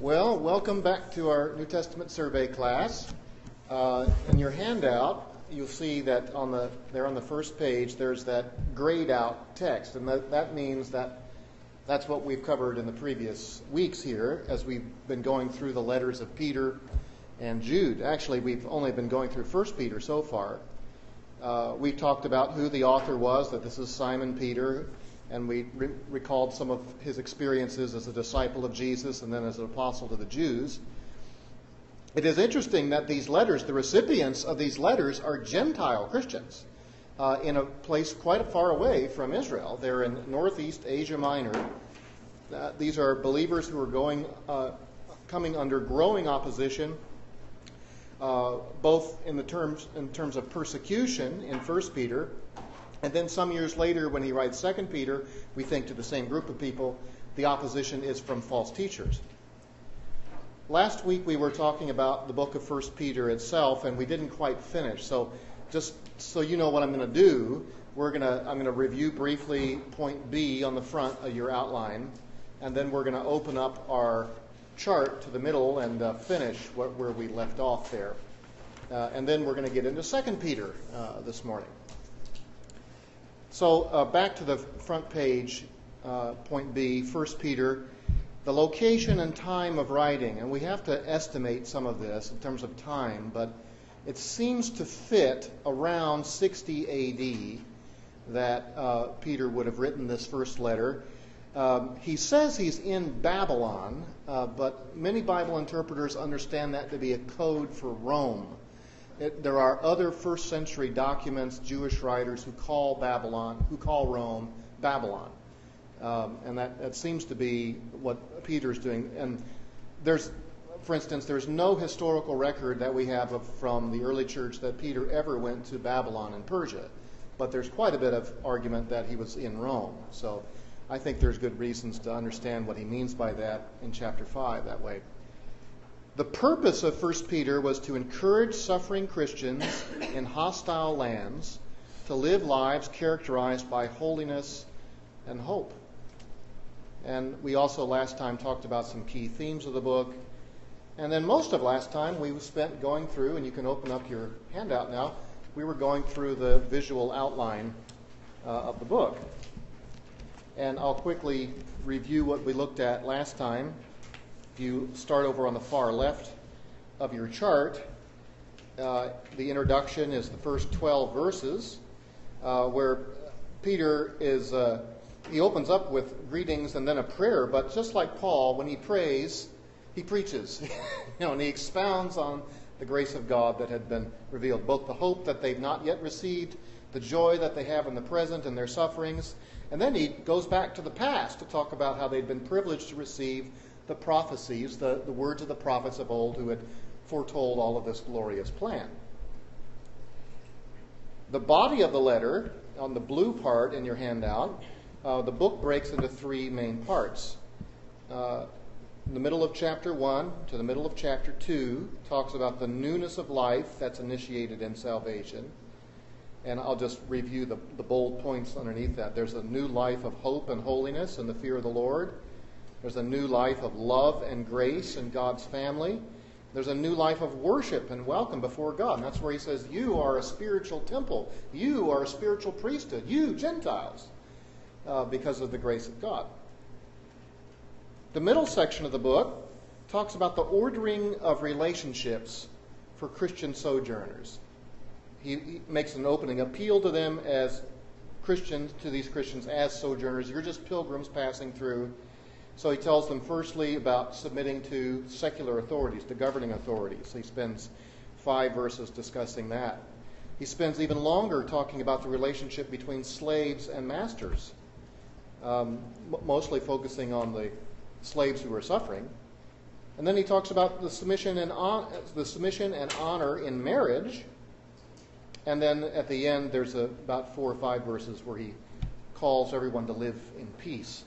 Well, welcome back to our New Testament survey class. In your handout, you'll see that there on the first page, there's that grayed out text, and that means that's what we've covered in the previous weeks here as we've been going through the letters of Peter and Jude. Actually, we've only been going through 1 Peter so far. We talked about who the author was, that this is Simon Peter, and we recalled some of his experiences as a disciple of Jesus and then as an apostle to the Jews. It is interesting that these letters, the recipients of these letters, are Gentile Christians in a place quite far away from Israel. They're in northeast Asia Minor. These are believers who are coming under growing opposition, both in terms of persecution in 1 Peter, and then some years later when he writes 2 Peter, we think to the same group of people, the opposition is from false teachers. Last week we were talking about the book of 1 Peter itself, and we didn't quite finish. So just so you know what I'm going to do, I'm going to review briefly point B on the front of your outline, and then we're going to open up our chart to the middle and finish where we left off there. And then we're going to get into 2 Peter this morning. So back to the front page, point B, 1 Peter, the location and time of writing. And we have to estimate some of this in terms of time, but it seems to fit around 60 A.D. that Peter would have written this first letter. He says he's in Babylon, but many Bible interpreters understand that to be a code for Rome. There are other first century documents, Jewish writers who call Rome Babylon. And that seems to be what Peter's doing. And for instance, there's no historical record that we have from the early church that Peter ever went to Babylon and Persia. But there's quite a bit of argument that he was in Rome. So I think there's good reasons to understand what he means by that in chapter 5 that way. The purpose of 1 Peter was to encourage suffering Christians in hostile lands to live lives characterized by holiness and hope. And we also last time talked about some key themes of the book. And then most of last time we spent going through, and you can open up your handout now, we were going through the visual outline of the book. And I'll quickly review what we looked at last time. If you start over on the far left of your chart, the introduction is the first 12 verses, where Peter he opens up with greetings and then a prayer, but just like Paul, when he prays, he preaches, and he expounds on the grace of God that had been revealed, both the hope that they've not yet received, the joy that they have in the present and their sufferings, and then he goes back to the past to talk about how they'd been privileged to receive the prophecies, the words of the prophets of old who had foretold all of this glorious plan. The body of the letter, on the blue part in your handout, the book breaks into three main parts. The middle of chapter 1 to the middle of chapter 2 talks about the newness of life that's initiated in salvation. And I'll just review the bold points underneath that. There's a new life of hope and holiness and the fear of the Lord. There's a new life of love and grace in God's family. There's a new life of worship and welcome before God. And that's where he says, you are a spiritual temple. You are a spiritual priesthood. You, Gentiles, because of the grace of God. The middle section of the book talks about the ordering of relationships for Christian sojourners. He makes an opening appeal to them as Christians, to these Christians as sojourners. You're just pilgrims passing through. So he tells them firstly about submitting to secular authorities, to governing authorities. He spends 5 verses discussing that. He spends even longer talking about the relationship between slaves and masters, mostly focusing on the slaves who are suffering. And then he talks about the submission and honor in marriage. And then at the end, there's about 4 or 5 verses where he calls everyone to live in peace.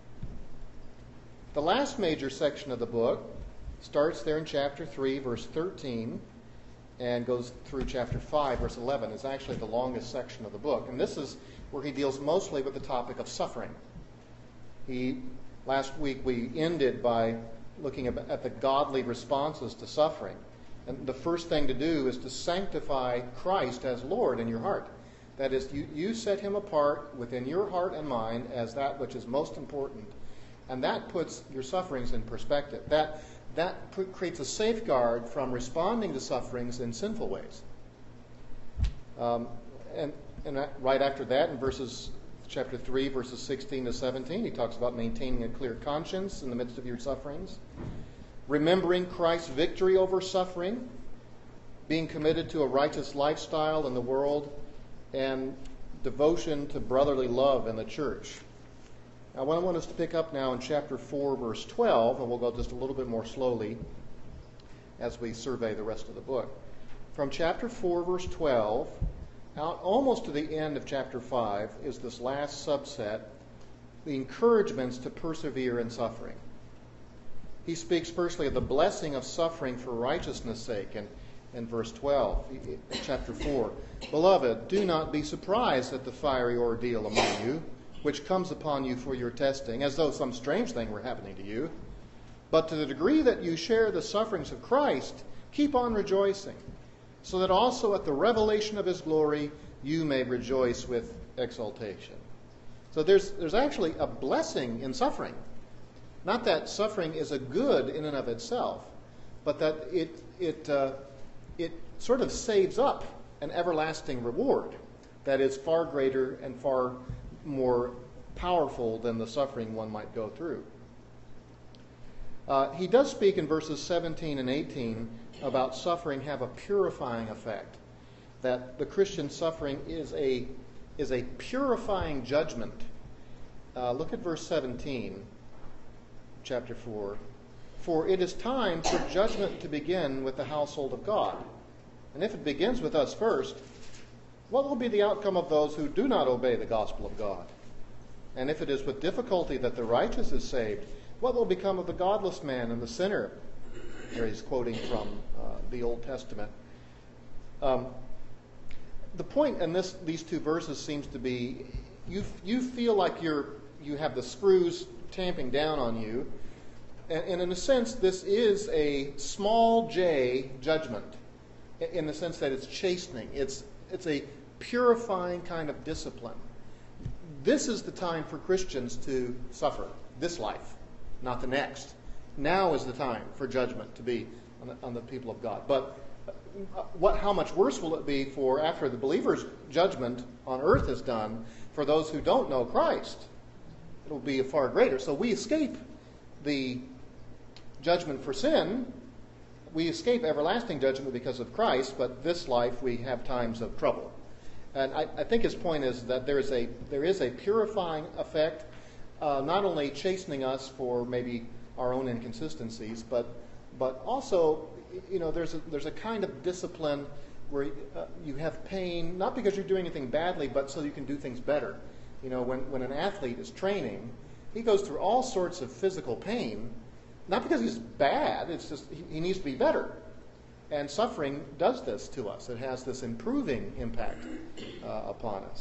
The last major section of the book starts there in chapter 3, verse 13, and goes through chapter 5, verse 11. It's actually the longest section of the book. And this is where he deals mostly with the topic of suffering. Last week we ended by looking at the godly responses to suffering. And the first thing to do is to sanctify Christ as Lord in your heart. That is, you set him apart within your heart and mind as that which is most important. And that puts your sufferings in perspective. That creates a safeguard from responding to sufferings in sinful ways. And right after that, in chapter 3, verses 16 to 17, he talks about maintaining a clear conscience in the midst of your sufferings, remembering Christ's victory over suffering, being committed to a righteous lifestyle in the world, and devotion to brotherly love in the church. Now, what I want us to pick up now in chapter 4, verse 12, and we'll go just a little bit more slowly as we survey the rest of the book. From chapter 4, verse 12, out almost to the end of chapter 5 is this last subset, the encouragements to persevere in suffering. He speaks firstly of the blessing of suffering for righteousness' sake in verse 12, chapter 4. Beloved, do not be surprised at the fiery ordeal among you, which comes upon you for your testing, as though some strange thing were happening to you. But to the degree that you share the sufferings of Christ, keep on rejoicing, so that also at the revelation of his glory you may rejoice with exultation. So there's actually a blessing in suffering. Not that suffering is a good in and of itself, but that it sort of saves up an everlasting reward that is far greater and far more powerful than the suffering one might go through. He does speak in verses 17 and 18 about suffering have a purifying effect, that the Christian suffering is a purifying judgment. Look at verse 17, chapter 4. For it is time for judgment to begin with the household of God. And if it begins with us first, what will be the outcome of those who do not obey the gospel of God? And if it is with difficulty that the righteous is saved, what will become of the godless man and the sinner? Here he's quoting from the Old Testament. The point in these two verses seems to be you feel like you have the screws tamping down on you, and in a sense this is a small j judgment, in the sense that it's chastening. It's a purifying kind of discipline. This is the time for Christians to suffer this life, not the next. Now is the time for judgment to be on the people of God. But how much worse will it be for after the believer's judgment on earth is done for those who don't know Christ? It will be far greater. So we escape the judgment for sin. We escape everlasting judgment because of Christ, but this life we have times of trouble. And I think his point is that there is a purifying effect, not only chastening us for maybe our own inconsistencies, but also, there's a kind of discipline where you have pain, not because you're doing anything badly, but so you can do things better. When an athlete is training, he goes through all sorts of physical pain, not because he's bad, it's just he needs to be better. And suffering does this to us. It has this improving impact upon us.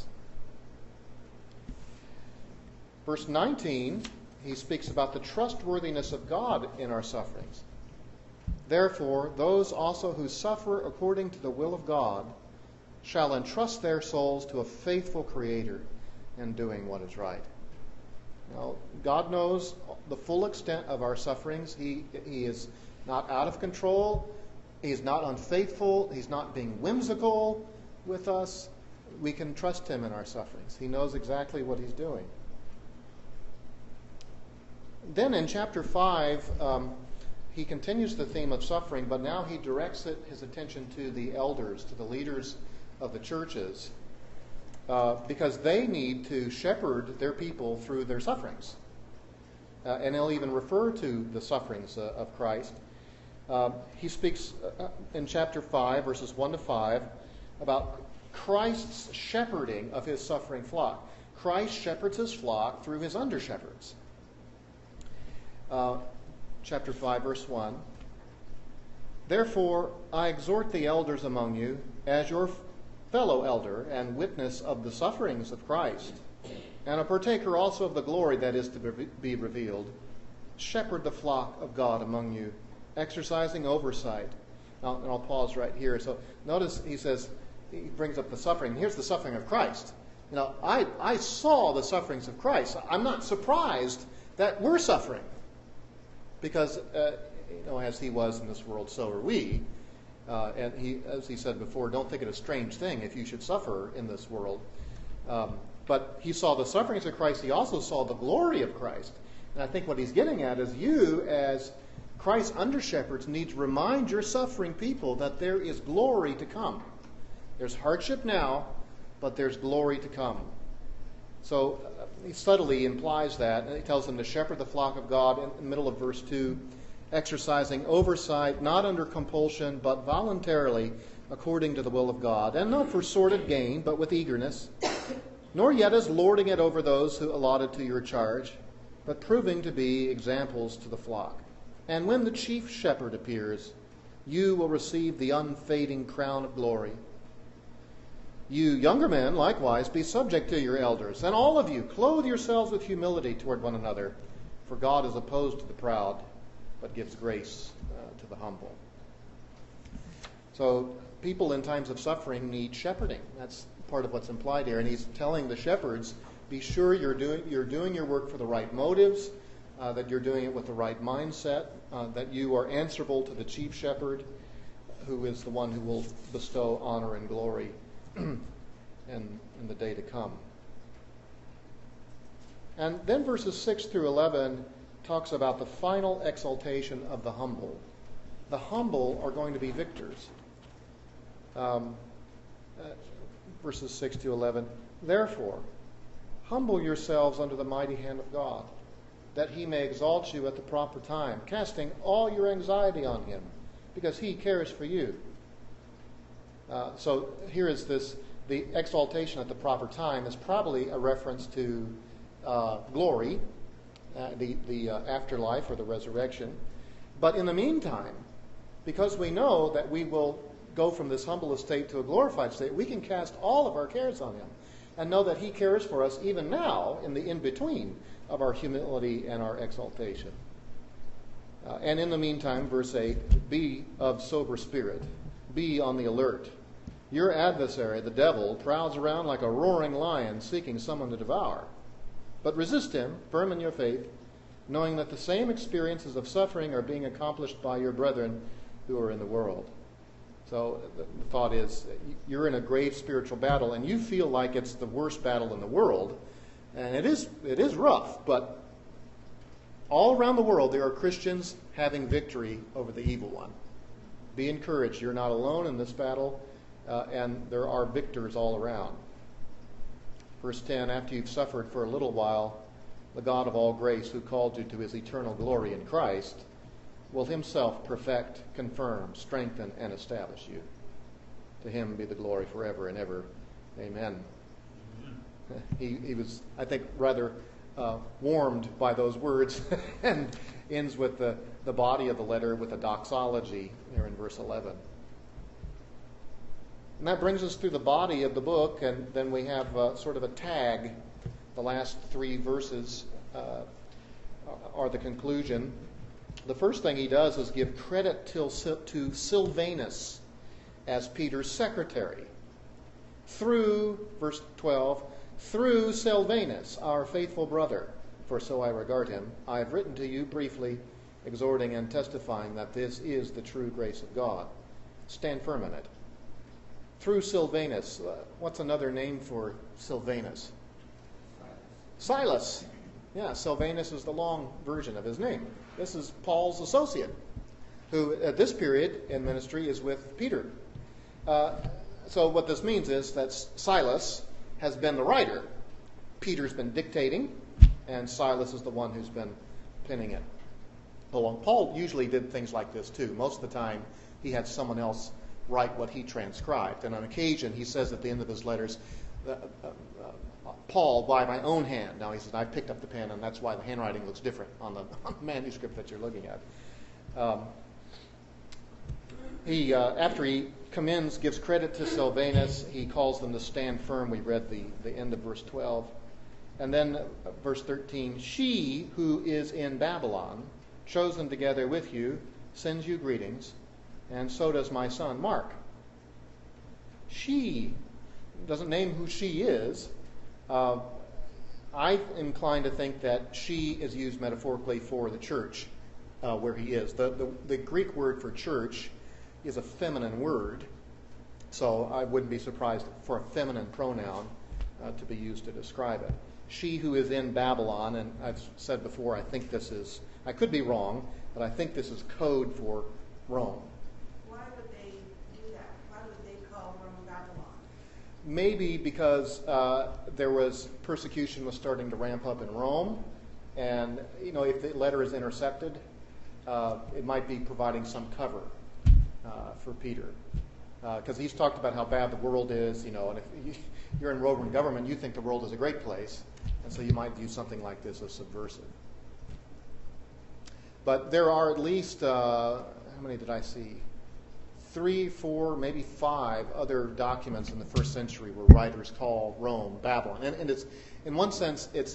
Verse 19, he speaks about the trustworthiness of God in our sufferings. Therefore, those also who suffer according to the will of God shall entrust their souls to a faithful Creator in doing what is right. Now, God knows the full extent of our sufferings. He is not out of control. He is not unfaithful. He's not being whimsical with us. We can trust him in our sufferings. He knows exactly what he's doing. Then in chapter 5, he continues the theme of suffering, but now he directs his attention to the elders, to the leaders of the churches, because they need to shepherd their people through their sufferings. And he'll even refer to the sufferings of Christ. He speaks in chapter 5, verses 1 to 5, about Christ's shepherding of his suffering flock. Christ shepherds his flock through his under-shepherds. Chapter 5, verse 1. Therefore, I exhort the elders among you, as your fellow elder and witness of the sufferings of Christ, and a partaker also of the glory that is to be revealed. shepherd the flock of God among you, exercising oversight. Now, and I'll pause right here. So notice he says, he brings up the suffering. Here's the suffering of Christ. I saw the sufferings of Christ. I'm not surprised that we're suffering. Because, as he was in this world, so are we. And he, as he said before, don't think it a strange thing if you should suffer in this world. But he saw the sufferings of Christ. He also saw the glory of Christ. And I think what he's getting at is you, as Christ's under-shepherds, need to remind your suffering people that there is glory to come. There's hardship now, but there's glory to come. So he subtly implies that, and he tells them to shepherd the flock of God in the middle of verse 2, exercising oversight, not under compulsion, but voluntarily, according to the will of God, and not for sordid gain, but with eagerness, nor yet as lording it over those who allotted to your charge, but proving to be examples to the flock. And when the chief shepherd appears, you will receive the unfading crown of glory. You younger men, likewise, be subject to your elders, and all of you, clothe yourselves with humility toward one another, for God is opposed to the proud, but gives grace to the humble. So people in times of suffering need shepherding. That's part of what's implied here. And he's telling the shepherds, be sure you're doing your work for the right motives, that you're doing it with the right mindset, that you are answerable to the chief shepherd, who is the one who will bestow honor and glory in the day to come. And then verses 6 through 11 talks about the final exaltation of the humble. The humble are going to be victors. Verses 6 to 11. Therefore, humble yourselves under the mighty hand of God, that he may exalt you at the proper time, casting all your anxiety on him, because he cares for you. So here is the exaltation at the proper time is probably a reference to glory, the afterlife or the resurrection. But in the meantime, because we know that we will go from this humble estate to a glorified state, we can cast all of our cares on him and know that he cares for us even now in the in-between of our humility and our exaltation. And in the meantime, verse 8, be of sober spirit, be on the alert. Your adversary, the devil, prowls around like a roaring lion seeking someone to devour. But resist him, firm in your faith, knowing that the same experiences of suffering are being accomplished by your brethren who are in the world. So the thought is, you're in a grave spiritual battle, and you feel like it's the worst battle in the world. And it is rough, but all around the world there are Christians having victory over the evil one. Be encouraged. You're not alone in this battle, and there are victors all around. Verse 10, after you've suffered for a little while, the God of all grace, who called you to his eternal glory in Christ, will himself perfect, confirm, strengthen, and establish you. To him be the glory forever and ever. Amen. He was, I think, rather warmed by those words and ends with the body of the letter with a doxology there in verse 11. And that brings us through the body of the book, and then we have sort of a tag. The last 3 verses are the conclusion. The first thing he does is give credit to Silvanus as Peter's secretary. Through, verse 12, through Silvanus, our faithful brother, for so I regard him, I have written to you briefly, exhorting and testifying that this is the true grace of God. Stand firm in it. Through Silvanus. What's another name for Silvanus? Silas. Yeah, Silvanus is the long version of his name. This is Paul's associate, who at this period in ministry is with Peter. So what this means is that Silas has been the writer. Peter's been dictating, and Silas is the one who's been penning it along. Paul usually did things like this too. Most of the time, he had someone else write what he transcribed. And on occasion, he says at the end of his letters, Paul, by my own hand. Now he says, I picked up the pen, and that's why the handwriting looks different on the manuscript that you're looking at. After he gives credit to Silvanus, he calls them to stand firm. We read the end of verse 12. And then verse 13, she who is in Babylon, chosen together with you, sends you greetings, and so does my son Mark. She doesn't name who she is. I'm inclined to think that she is used metaphorically for the church where he is. The Greek word for church is a feminine word, so I wouldn't be surprised for a feminine pronoun to be used to describe it. She who is in Babylon, and I've said before, I think this is, I could be wrong, but I think this is code for Rome. Why would they do that? Why would they call Rome Babylon? Maybe because there was persecution was starting to ramp up in Rome, and if the letter is intercepted, it might be providing some cover for Peter, because he's talked about how bad the world is, and if you're in Roman government, you think the world is a great place, and so you might view something like this as subversive. But there are at least, how many did I see? 3, 4, maybe 5 other documents in the first century where writers call Rome Babylon. And it's, in one sense, it's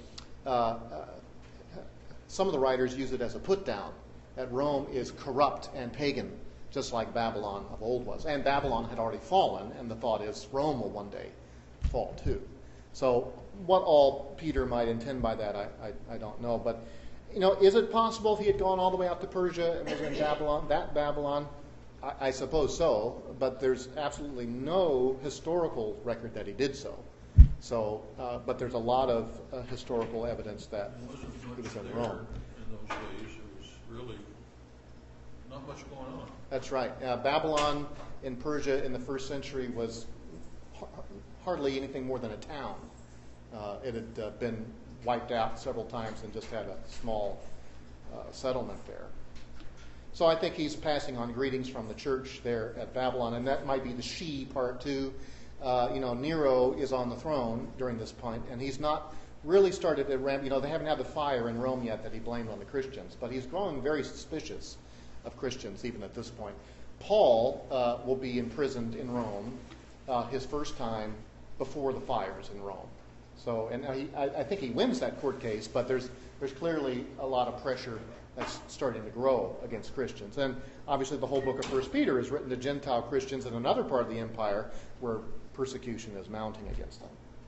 some of the writers use it as a put-down, that Rome is corrupt and pagan, just like Babylon of old was. And Babylon had already fallen, and the thought is Rome will one day fall too. So what all Peter might intend by that, I don't know. But, is it possible if he had gone all the way out to Persia and was in Babylon, that Babylon? I suppose so, but there's absolutely no historical record that he did so. So, but there's a lot of historical evidence that he was in Rome. In those days, there was really not much going on. That's right. Babylon in Persia in the first century was hardly anything more than a town. It had been wiped out several times and just had a small settlement there. So I think he's passing on greetings from the church there at Babylon, and that might be the she part too. Nero is on the throne during this point, and he's not really started to ramp. They haven't had the fire in Rome yet that he blamed on the Christians, but he's growing very suspicious of Christians even at this point. Paul will be imprisoned in Rome his first time before the fires in Rome. So, and I think he wins that court case, but there's clearly a lot of pressure that's starting to grow against Christians. And obviously the whole book of 1 Peter is written to Gentile Christians in another part of the empire where persecution is mounting against them.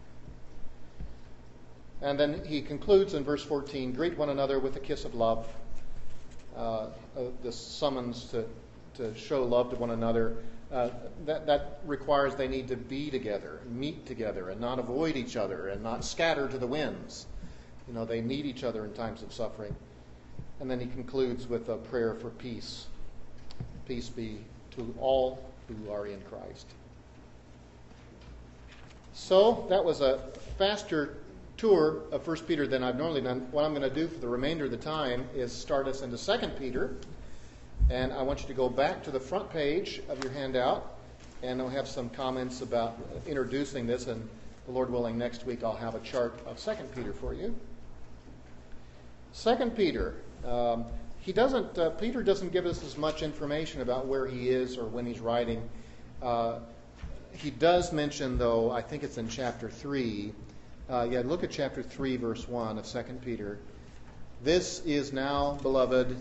And then he concludes in verse 14, greet one another with a kiss of love. This summons to show love to one another. That requires they need to be together, meet together, and not avoid each other, and not scatter to the winds. They need each other in times of suffering. And then he concludes with a prayer for peace. Peace be to all who are in Christ. So that was a faster tour of 1 Peter than I've normally done. What I'm going to do for the remainder of the time is start us into 2 Peter. And I want you to go back to the front page of your handout, and I'll have some comments about introducing this. And the Lord willing, next week I'll have a chart of 2 Peter for you. 2 Peter. Peter doesn't give us as much information about where he is or when he's writing. He does mention, though, I think it's in chapter 3. Look at chapter 3, verse 1 of 2 Peter. This is now, beloved,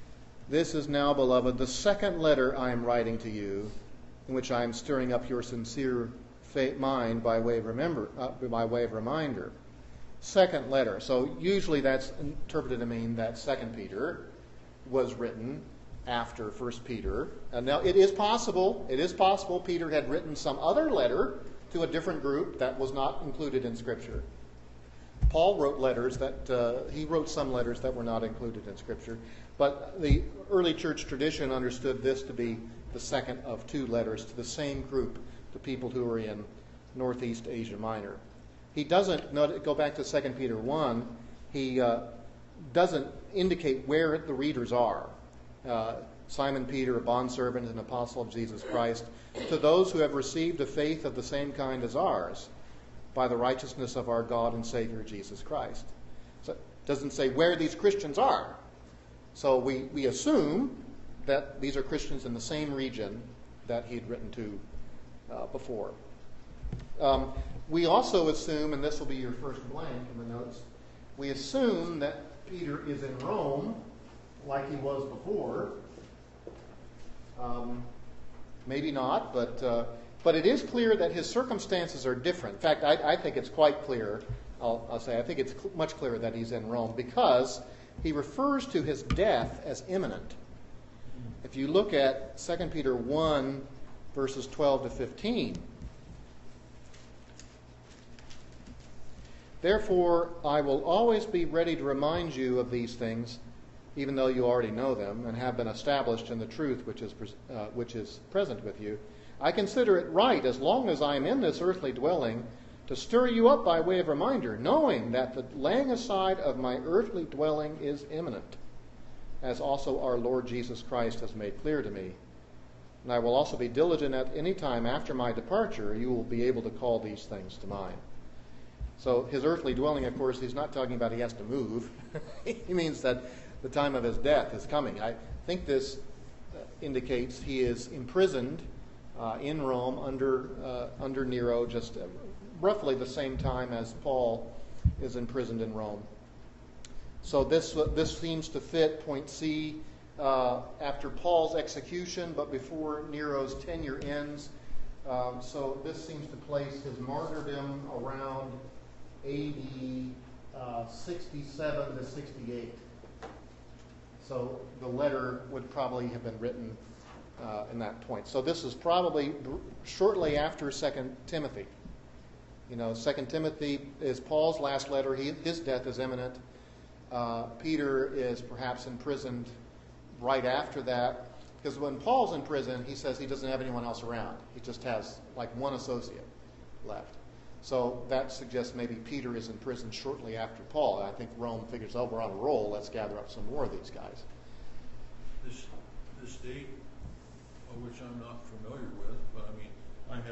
the second letter I am writing to you, in which I am stirring up your sincere mind by way of reminder. Second letter. So usually that's interpreted to mean that 2 Peter was written after 1 Peter. And now it is possible Peter had written some other letter to a different group that was not included in Scripture. Paul wrote letters he wrote some letters that were not included in Scripture. But the early church tradition understood this to be the second of 2 letters to the same group, to people who were in Northeast Asia Minor. He doesn't, go back to 2 Peter 1, he doesn't indicate where the readers are. Simon Peter, a bondservant and apostle of Jesus Christ, to those who have received a faith of the same kind as ours, by the righteousness of our God and Savior Jesus Christ. So it doesn't say where these Christians are. So we assume that these are Christians in the same region that he had written to before. We also assume, and this will be your first blank in the notes, we assume that Peter is in Rome like he was before. Maybe not, but it is clear that his circumstances are different. In fact, I think it's quite clear. I'll say I think it's much clearer that he's in Rome because he refers to his death as imminent. If you look at 2 Peter 1, verses 12 to 15, therefore, I will always be ready to remind you of these things, even though you already know them and have been established in the truth which is present with you. I consider it right, as long as I am in this earthly dwelling, to stir you up by way of reminder, knowing that the laying aside of my earthly dwelling is imminent, as also our Lord Jesus Christ has made clear to me. And I will also be diligent at any time after my departure, you will be able to call these things to mind. So his earthly dwelling, of course, he's not talking about he has to move. He means that the time of his death is coming. I think this indicates he is imprisoned in Rome under Nero, just roughly the same time as Paul is imprisoned in Rome. So this seems to fit point C after Paul's execution, but before Nero's tenure ends. So this seems to place his martyrdom around AD 67 to 68. So the letter would probably have been written in that point. So this is probably shortly after 2 Timothy. 2 Timothy is Paul's last letter. His death is imminent. Peter is perhaps imprisoned right after that. Because when Paul's in prison, he says he doesn't have anyone else around. He just has like one associate left. So that suggests maybe Peter is in prison shortly after Paul. I think Rome figures, oh, we're on a roll. Let's gather up some more of these guys. This date, which I'm not familiar with, but I mean, I'm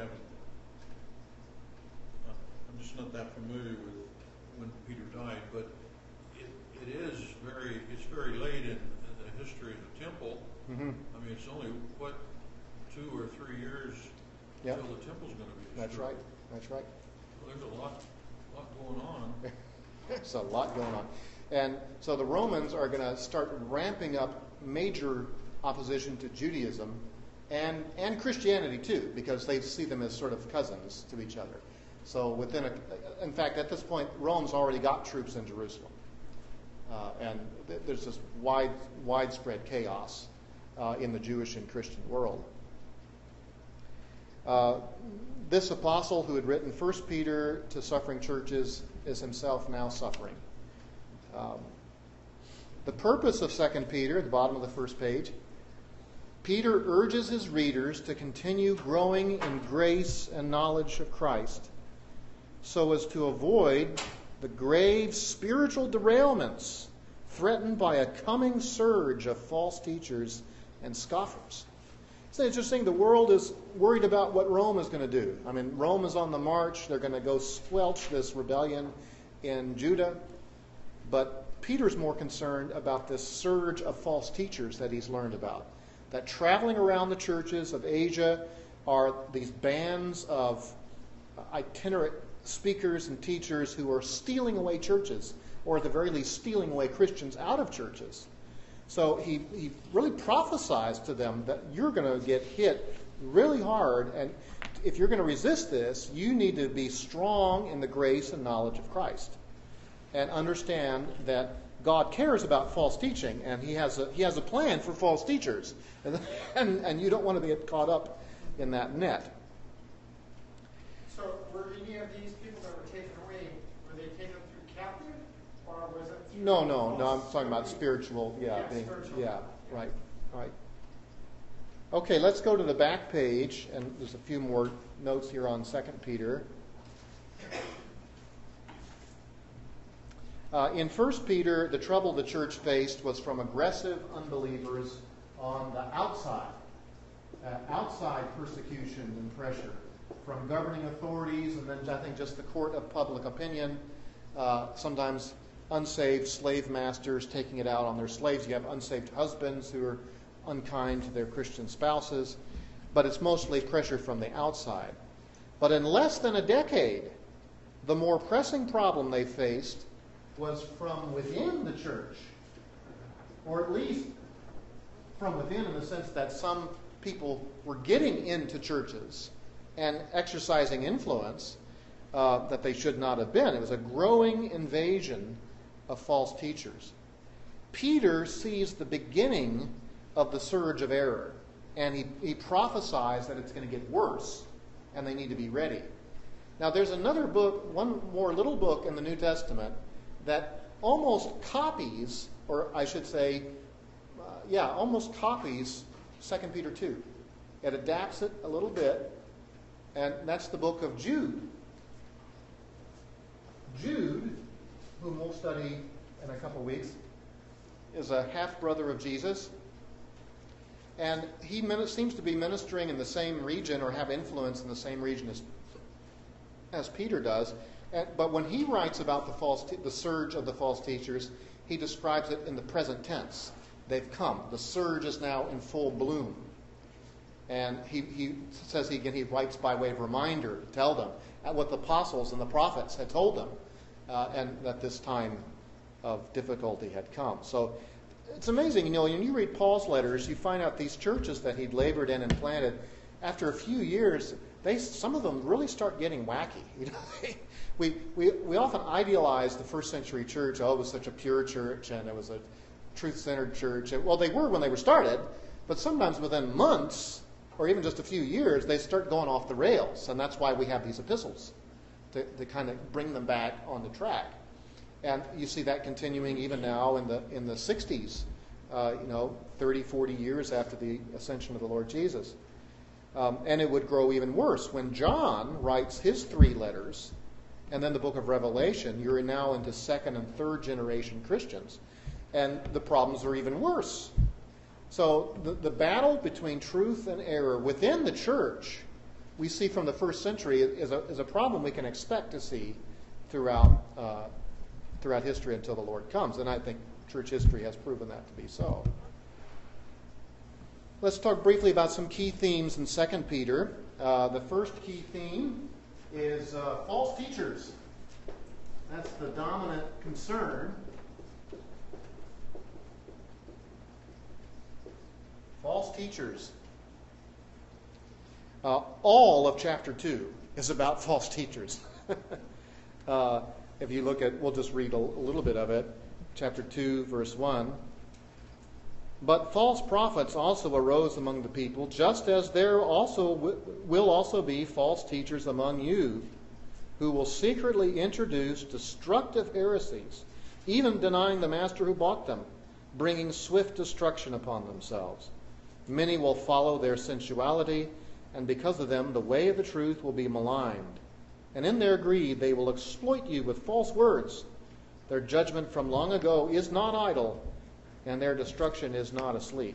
just not that familiar with when Peter died, but it's very late in the history of the temple. Mm-hmm. I mean, it's only, 2 or 3 years until the temple's going to be destroyed. That's right. So there's a lot going on. There's a lot going on. And so the Romans are going to start ramping up major opposition to Judaism and Christianity too, because they see them as sort of cousins to each other. So in fact, at this point, Rome's already got troops in Jerusalem. And there's this widespread chaos in the Jewish and Christian world. This apostle who had written 1 Peter to suffering churches is himself now suffering. The purpose of 2 Peter, at the bottom of the first page, Peter urges his readers to continue growing in grace and knowledge of Christ so as to avoid the grave spiritual derailments threatened by a coming surge of false teachers and scoffers. It's interesting, the world is worried about what Rome is going to do. I mean, Rome is on the march. They're going to go squelch this rebellion in Judah. But Peter's more concerned about this surge of false teachers that he's learned about. That traveling around the churches of Asia are these bands of itinerant speakers and teachers who are stealing away churches, or at the very least stealing away Christians out of churches. So he really prophesies to them that you're going to get hit really hard, and if you're going to resist this, you need to be strong in the grace and knowledge of Christ and understand that God cares about false teaching, and He has a plan for false teachers, and you don't want to get caught up in that net. So were any of these people that were taken away, were they taken through captive, or was it? No. I'm talking about spiritual. Spiritual. Right. Okay, let's go to the back page, and there's a few more notes here on 2 Peter. In 1 Peter, the trouble the church faced was from aggressive unbelievers on the outside persecution and pressure from governing authorities, and then I think just the court of public opinion, sometimes unsaved slave masters taking it out on their slaves. You have unsaved husbands who are unkind to their Christian spouses, but it's mostly pressure from the outside. But in less than a decade, The more pressing problem they faced was from within the church, or at least from within in the sense that some people were getting into churches and exercising influence that they should not have been. It was a growing invasion of false teachers. Peter sees the beginning of the surge of error, and he prophesies that it's going to get worse, and they need to be ready. Now, there's another book, one more little book in the New Testament that almost copies, or I should say, almost copies 2 Peter 2. It adapts it a little bit, and that's the book of Jude. Jude, whom we'll study in a couple weeks, is a half-brother of Jesus, and he seems to be ministering in the same region or have influence in the same region as Peter does. But when he writes about the surge of the false teachers, he describes it in the present tense. They've come. The surge is now in full bloom. And he says he writes by way of reminder to tell them what the apostles and the prophets had told them, and that this time of difficulty had come. So it's amazing, when you read Paul's letters, you find out these churches that he'd labored in and planted, after a few years, some of them really start getting wacky. We often idealize the first century church. Oh, it was such a pure church, and it was a truth-centered church. Well, they were when they were started, but sometimes within months, or even just a few years, they start going off the rails, and that's why we have these epistles, to kind of bring them back on the track. And you see that continuing even now in the 60s, 30, 40 years after the ascension of the Lord Jesus. And it would grow even worse. When John writes his 3 letters, and then the book of Revelation, you're now into 2nd and 3rd generation Christians. And the problems are even worse. So the battle between truth and error within the church, we see from the first century, is a problem we can expect to see throughout history until the Lord comes. And I think church history has proven that to be so. Let's talk briefly about some key themes in 2 Peter. The first key theme is false teachers. That's the dominant concern. False teachers. All of chapter 2 is about false teachers. If you look at, we'll just read a little bit of it. Chapter 2, verse 1. But false prophets also arose among the people, just as there also will also be false teachers among you, who will secretly introduce destructive heresies, even denying the master who bought them, bringing swift destruction upon themselves. Many will follow their sensuality, and because of them the way of the truth will be maligned. And in their greed they will exploit you with false words. Their judgment from long ago is not idle, and their destruction is not asleep.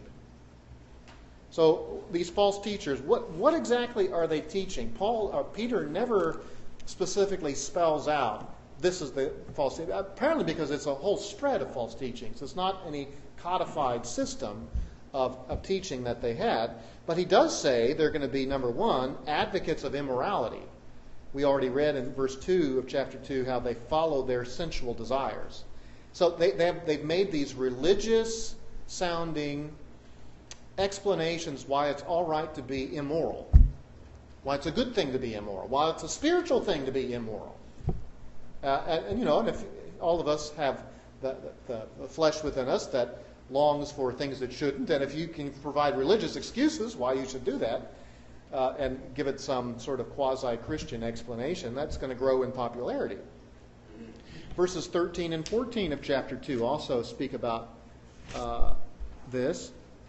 So these false teachers, what exactly are they teaching? Peter never specifically spells out this is the false teaching. Apparently because it's a whole spread of false teachings. It's not any codified system of teaching that they had. But he does say they're going to be, number one, advocates of immorality. We already read in verse 2 of chapter 2 how they follow their sensual desires. So they've made these religious-sounding explanations why it's all right to be immoral, why it's a good thing to be immoral, why it's a spiritual thing to be immoral. And if all of us have the flesh within us that longs for things that shouldn't, and if you can provide religious excuses why you should do that, and give it some sort of quasi-Christian explanation, that's going to grow in popularity. Verses 13 and 14 of chapter 2 also speak about this.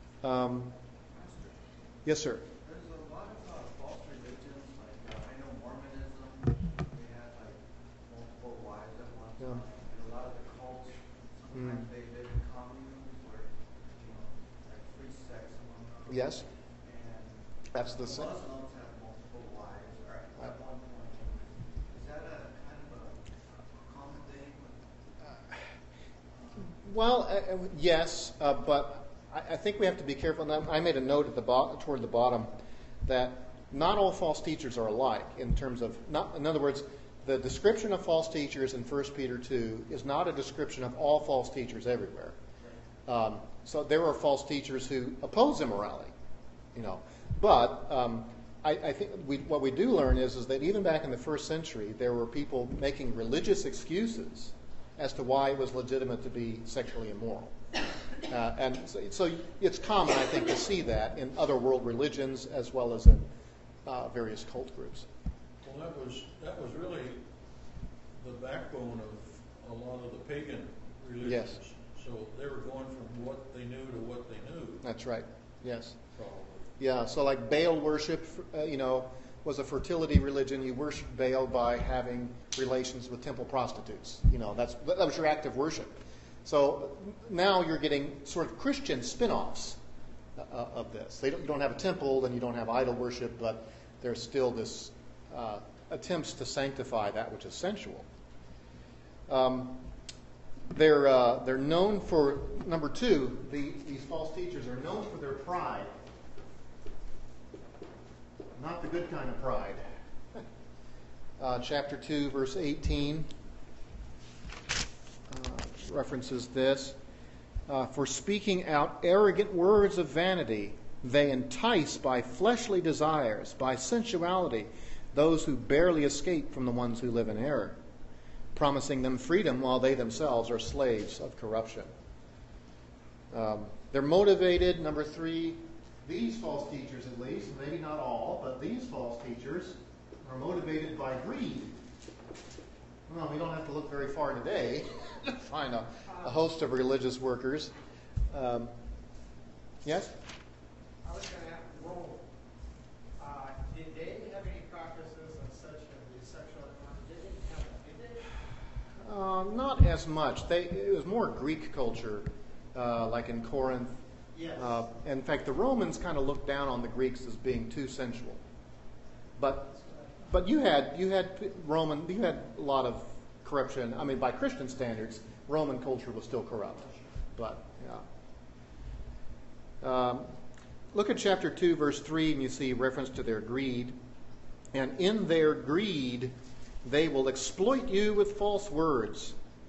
Yes, sir. There's a lot of false religions, like I know Mormonism, they have like multiple wives at one time, and a lot of the cults, sometimes they live in communes where, like free sex among them. Yes. And That's the same. Muslims have multiple wives, or at one point. Is that a kind of a common thing? Well, yes, but I think we have to be careful. I made a note at toward the bottom that not all false teachers are alike in terms of, in other words, the description of false teachers in 1 Peter 2 is not a description of all false teachers everywhere. So there are false teachers who oppose immorality, But I think what we do learn is that even back in the first century, there were people making religious excuses as to why it was legitimate to be sexually immoral. And so it's common, I think, to see that in other world religions as well as in various cult groups. Well, that was really the backbone of a lot of the pagan religions. Yes. So they were going from what they knew to what they knew. That's right. Yes. Probably. Yeah. So like Baal worship, was a fertility religion. You worshiped Baal by having relations with temple prostitutes. That was your act of worship. So now you're getting sort of Christian spin-offs of this. You don't have a temple and you don't have idol worship, but there's still this attempts to sanctify that which is sensual. They're known for, number two, these false teachers are known for their pride. Not the good kind of pride. Chapter 2, verse 18 references this. For speaking out arrogant words of vanity, they entice by fleshly desires, by sensuality, those who barely escape from the ones who live in error, promising them freedom while they themselves are slaves of corruption. They're motivated, number three, these false teachers at least, maybe not all, but these false teachers are motivated by greed. Well, we don't have to look very far today to find a host of religious workers. Yes? I was going to ask Rome. Did they have any practices of such as sexual immorality? Did they have that? Did they? Not as much. It was more Greek culture, like in Corinth. Yes. In fact, the Romans kind of looked down on the Greeks as being too sensual. But you had a lot of corruption. I mean, by Christian standards, Roman culture was still corrupt. But yeah. Look at chapter 2, verse 3, and you see reference to their greed. And in their greed, they will exploit you with false words.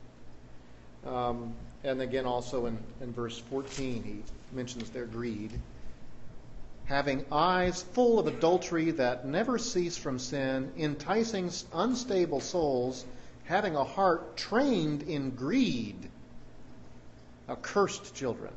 And again, also in verse 14, he mentions their greed. Having eyes full of adultery that never cease from sin, enticing unstable souls, having a heart trained in greed, accursed children.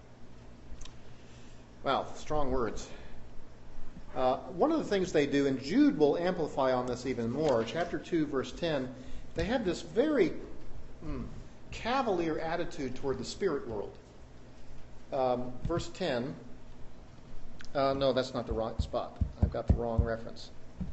Wow, strong words. One of the things they do, and Jude will amplify on this even more, chapter 2, verse 10, they have this very cavalier attitude toward the spirit world. Verse 10, no, that's not the right spot. I've got the wrong reference.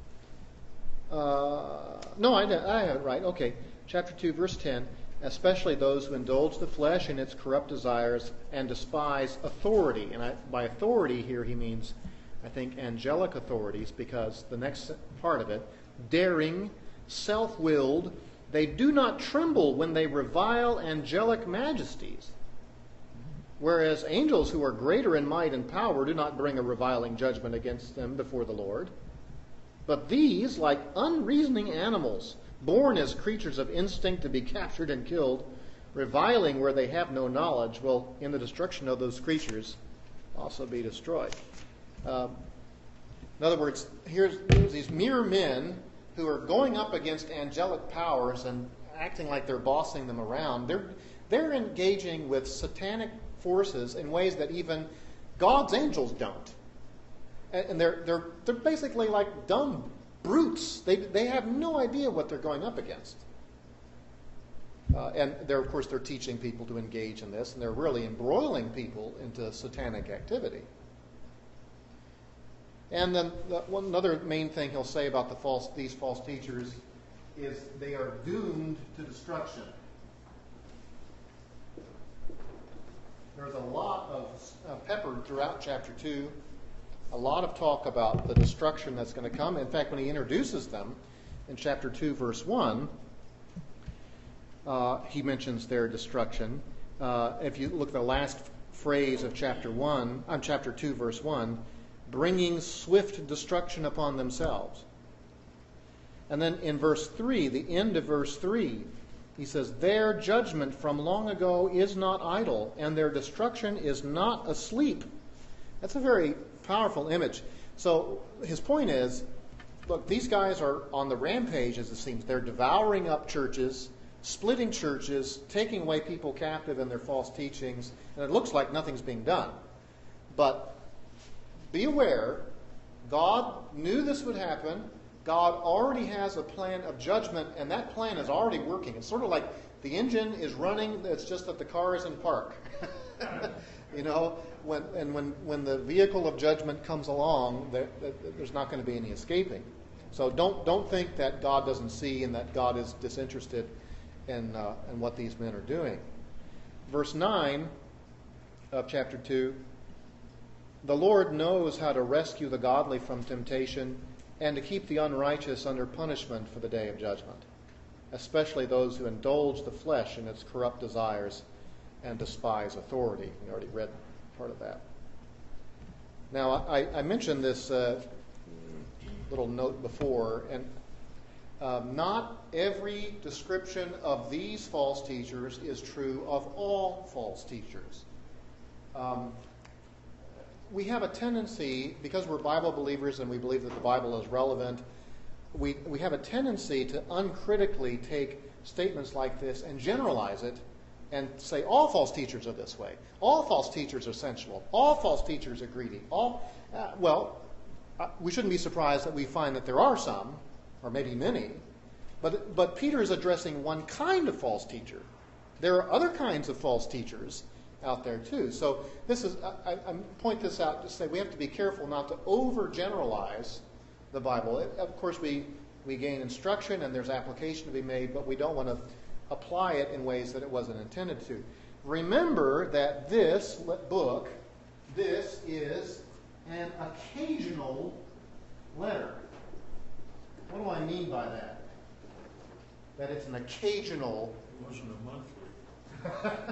No, I have it right. Okay, chapter 2, verse 10, especially those who indulge the flesh in its corrupt desires and despise authority. And by authority here he means, I think, angelic authorities, because the next part of it, daring, self-willed, they do not tremble when they revile angelic majesties. Whereas angels who are greater in might and power do not bring a reviling judgment against them before the Lord. But these, like unreasoning animals, born as creatures of instinct to be captured and killed, reviling where they have no knowledge, will, in the destruction of those creatures, also be destroyed. In other words, here's these mere men who are going up against angelic powers and acting like they're bossing them around. They're engaging with satanic forces in ways that even God's angels don't. And they're basically like dumb brutes. They have no idea what they're going up against. And of course, they're teaching people to engage in this, and they're really embroiling people into satanic activity. And then another main thing he'll say about these false teachers is they are doomed to destruction. There's a lot of peppered throughout chapter 2, a lot of talk about the destruction that's going to come. In fact, when he introduces them in chapter 2, verse 1, he mentions their destruction. If you look at the last phrase of chapter 2, verse 1, bringing swift destruction upon themselves. And then in verse 3, the end of verse 3, he says, their judgment from long ago is not idle, and their destruction is not asleep. That's a very powerful image. So his point is, look, these guys are on the rampage, as it seems. They're devouring up churches, splitting churches, taking away people captive in their false teachings, and it looks like nothing's being done. But be aware, God knew this would happen. God already has a plan of judgment, and that plan is already working. It's sort of like the engine is running, it's just that the car is in park. You know, when the vehicle of judgment comes along, there's not going to be any escaping. So don't think that God doesn't see and that God is disinterested in what these men are doing. Verse 9 of chapter 2, the Lord knows how to rescue the godly from temptation and to keep the unrighteous under punishment for the day of judgment, especially those who indulge the flesh in its corrupt desires and despise authority. We already read part of that. Now, I mentioned this little note before, and not every description of these false teachers is true of all false teachers. We have a tendency, because we're Bible believers and we believe that the Bible is relevant, we have a tendency to uncritically take statements like this and generalize it and say all false teachers are this way. All false teachers are sensual. All false teachers are greedy. We shouldn't be surprised that we find that there are some, or maybe many, but Peter is addressing one kind of false teacher. There are other kinds of false teachers out there too. So this is, I point this out to say we have to be careful not to overgeneralize the Bible. Of course, we gain instruction and there's application to be made, but we don't want to apply it in ways that it wasn't intended to. Remember that this book, this is an occasional letter. What do I mean by that? That it's an occasional. It wasn't a monthly.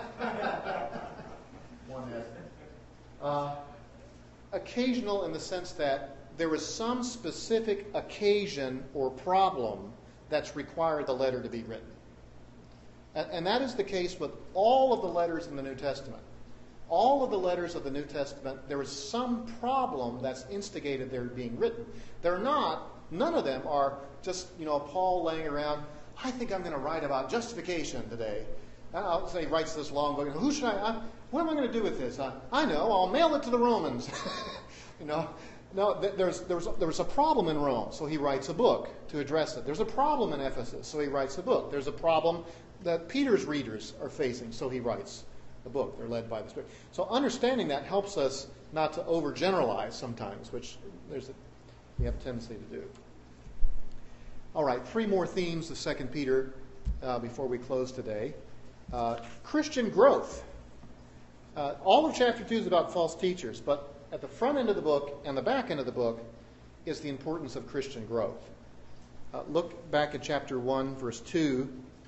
One has. Occasional in the sense that there is some specific occasion or problem that's required the letter to be written. And that is the case with all of the letters in the New Testament. All of the letters of the New Testament, there is some problem that's instigated their being written. None of them are just, Paul laying around, I think I'm going to write about justification today. I'll say he writes this long book. What am I going to do with this? I know, I'll mail it to the Romans. No, there was a problem in Rome, so he writes a book to address it. There's a problem in Ephesus, so he writes a book. There's a problem that Peter's readers are facing, so he writes a book. They're led by the Spirit. So understanding that helps us not to overgeneralize sometimes, which we have a tendency to do. All right, 3 more themes of 2 Peter before we close today. Christian growth. All of chapter 2 is about false teachers, but at the front end of the book and the back end of the book is the importance of Christian growth. Look back at chapter 1, verse 2.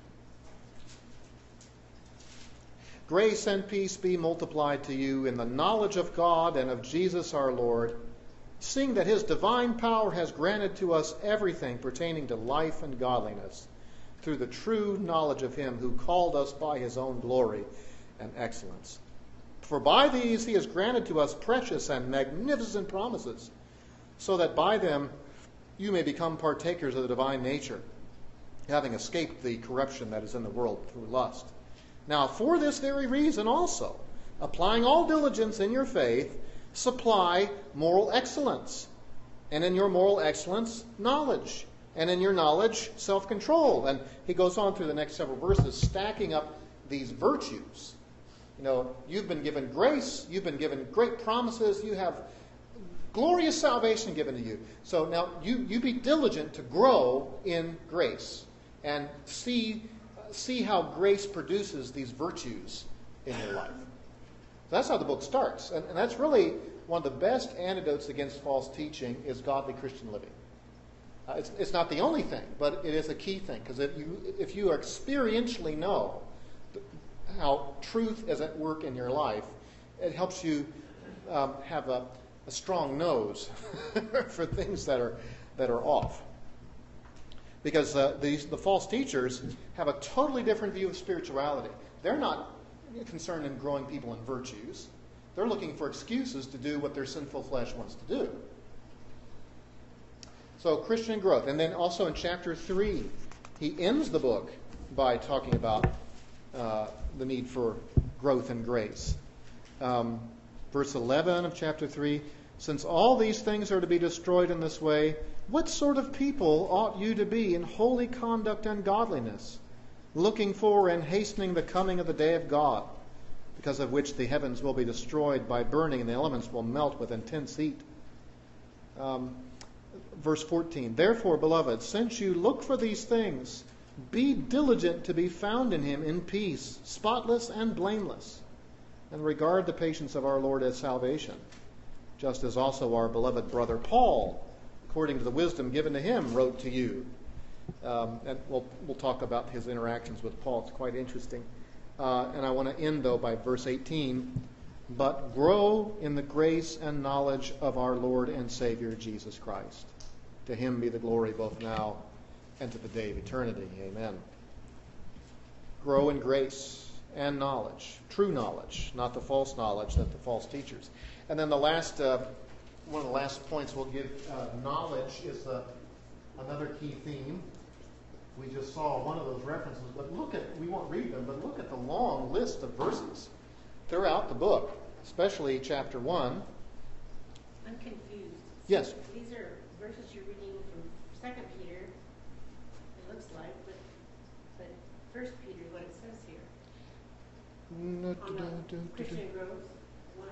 Grace and peace be multiplied to you in the knowledge of God and of Jesus our Lord, seeing that his divine power has granted to us everything pertaining to life and godliness, through the true knowledge of him who called us by his own glory and excellence. For by these he has granted to us precious and magnificent promises, so that by them you may become partakers of the divine nature, having escaped the corruption that is in the world through lust. Now, for this very reason also, applying all diligence in your faith, supply moral excellence, and in your moral excellence, knowledge, and in your knowledge, self-control. And he goes on through the next several verses, stacking up these virtues. You've been given grace, you've been given great promises, you have glorious salvation given to you. So now you be diligent to grow in grace and see how grace produces these virtues in your life. So that's how the book starts. And that's really one of the best antidotes against false teaching is godly Christian living. It's not the only thing, but it is a key thing. Because if you experientially know how truth is at work in your life, it helps you have a strong nose for things that are off. Because the false teachers have a totally different view of spirituality. They're not concerned in growing people in virtues. They're looking for excuses to do what their sinful flesh wants to do. So Christian growth. And then also in chapter 3, he ends the book by talking about the need for growth and grace. Verse 11 of chapter 3, since all these things are to be destroyed in this way, what sort of people ought you to be in holy conduct and godliness, looking for and hastening the coming of the day of God, because of which the heavens will be destroyed by burning and the elements will melt with intense heat? Verse 14, therefore, beloved, since you look for these things, be diligent to be found in him in peace, spotless and blameless, and regard the patience of our Lord as salvation, just as also our beloved brother Paul, according to the wisdom given to him, wrote to you. And we'll talk about his interactions with Paul. It's quite interesting. And I want to end, though, by verse 18. But grow in the grace and knowledge of our Lord and Savior, Jesus Christ. To him be the glory both now and to the day of eternity. Amen. Grow in grace and knowledge. True knowledge, not the false knowledge that the false teachers. And then the last, one of the last points we'll give, knowledge is another key theme. We just saw one of those references, but we won't read them, but look at the long list of verses throughout the book, especially chapter 1. I'm confused. Yes. These are verses you're reading from 2 Peter, it looks like, but 1 Peter is what it says here. On the Christian growth, 1.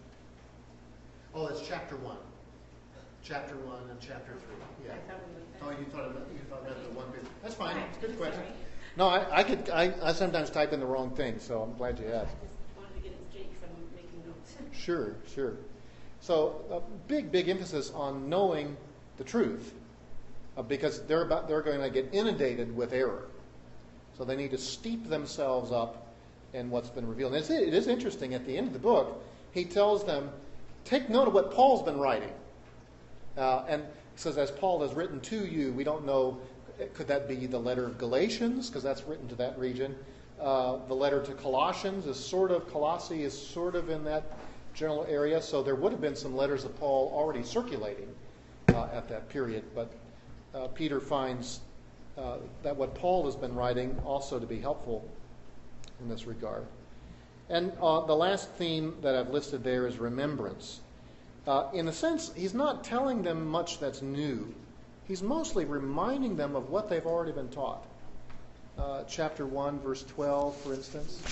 Oh, it's chapter 1. Chapter 1 and chapter 3. Yeah. I thought we looked at Oh, you thought read the one bit. That's fine. Right. It's a good question. Sorry. No, I sometimes type in the wrong thing, so I'm glad you I asked. just wanted to get it straight because I'm making notes. Sure. So a big emphasis on knowing the truth, because they're going to get inundated with error. So they need to steep themselves up in what's been revealed. And it is interesting, at the end of the book, he tells them, take note of what Paul's been writing. And says, as Paul has written to you, we don't know, could that be the letter of Galatians, because that's written to that region. The letter to Colossians Colossae is sort of in that general area. So there would have been some letters of Paul already circulating at that period. But Peter finds that what Paul has been writing also to be helpful in this regard. And the last theme that I've listed there is remembrance. In a sense, he's not telling them much that's new. He's mostly reminding them of what they've already been taught. Chapter 1, verse 12, for instance.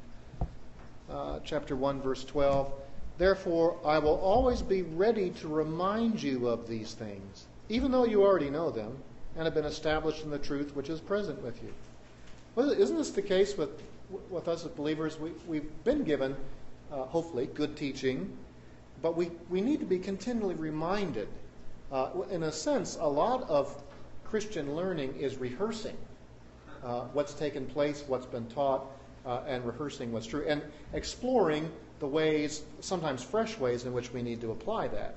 Chapter 1, verse 12. Therefore, I will always be ready to remind you of these things, even though you already know them and have been established in the truth which is present with you. Well, isn't this the case with us as believers? We've been given, hopefully, good teaching, but we need to be continually reminded. In a sense, a lot of Christian learning is rehearsing what's taken place, what's been taught, and rehearsing what's true, and exploring the ways, sometimes fresh ways, in which we need to apply that.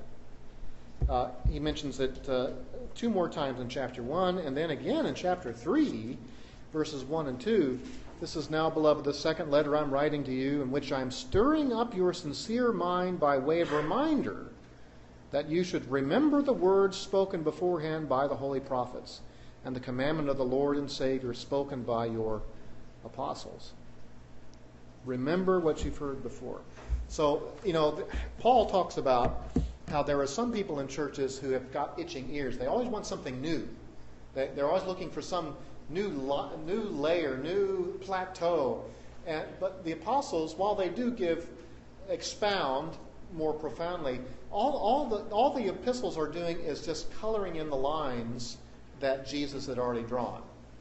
He mentions it 2 more times in chapter 1, and then again in chapter 3, verses 1 and 2. This is now, beloved, the second letter I'm writing to you, in which I'm stirring up your sincere mind by way of reminder that you should remember the words spoken beforehand by the holy prophets and the commandment of the Lord and Savior spoken by your apostles. Remember what you've heard before. So, Paul talks about how there are some people in churches who have got itching ears. They always want something new. They're always looking for some new layer, new plateau. But the apostles, while they do expound more profoundly, all the epistles are doing is just coloring in the lines that Jesus had already drawn.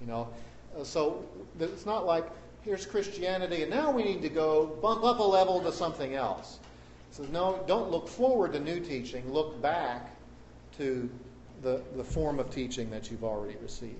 So it's not like, here's Christianity, and now we need to go bump up a level to something else. So no, don't look forward to new teaching. Look back to the form of teaching that you've already received.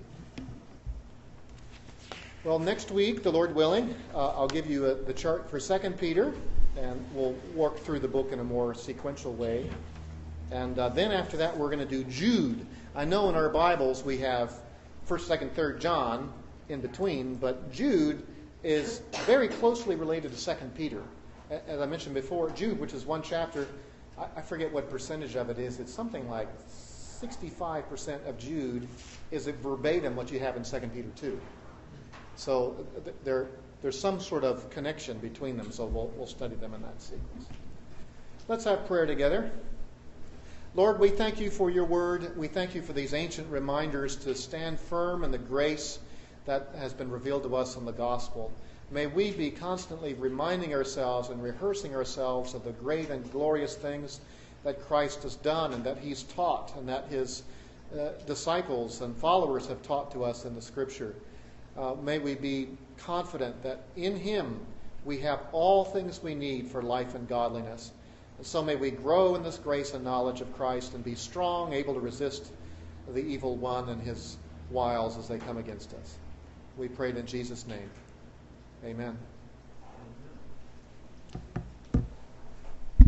Well, next week, the Lord willing, I'll give you the chart for 2 Peter, and we'll work through the book in a more sequential way. And then after that, we're going to do Jude. I know in our Bibles we have 1st, 2nd, 3rd John in between, but Jude is very closely related to 2nd Peter. As I mentioned before, Jude, which is one chapter, I forget what percentage of it is. It's something like 65% of Jude is verbatim what you have in 2nd Peter 2. So there's some sort of connection between them, so we'll study them in that sequence. Let's have prayer together. Lord, we thank you for your word. We thank you for these ancient reminders to stand firm in the grace that has been revealed to us in the gospel. May we be constantly reminding ourselves and rehearsing ourselves of the great and glorious things that Christ has done and that he's taught and that his disciples and followers have taught to us in the Scripture. May we be confident that in him we have all things we need for life and godliness. And so may we grow in this grace and knowledge of Christ and be strong, able to resist the evil one and his wiles as they come against us. We pray it in Jesus' name. Amen.